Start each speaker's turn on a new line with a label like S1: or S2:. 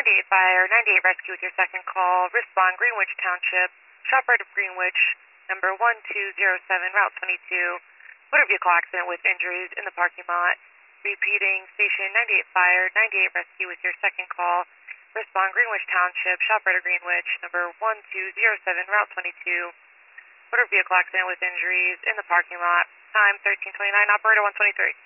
S1: 98 Fire, 98 Rescue with your second call. Respond Greenwich Township, ShopRite of Greenwich, number 1207, Route 22. Motor vehicle accident with injuries in the parking lot. Repeating, station 98 Fire, 98 Rescue with your second call. Respond Greenwich Township, ShopRite of Greenwich, number 1207, Route 22. Motor vehicle accident with injuries in the parking lot. Time 13:29, operator 123.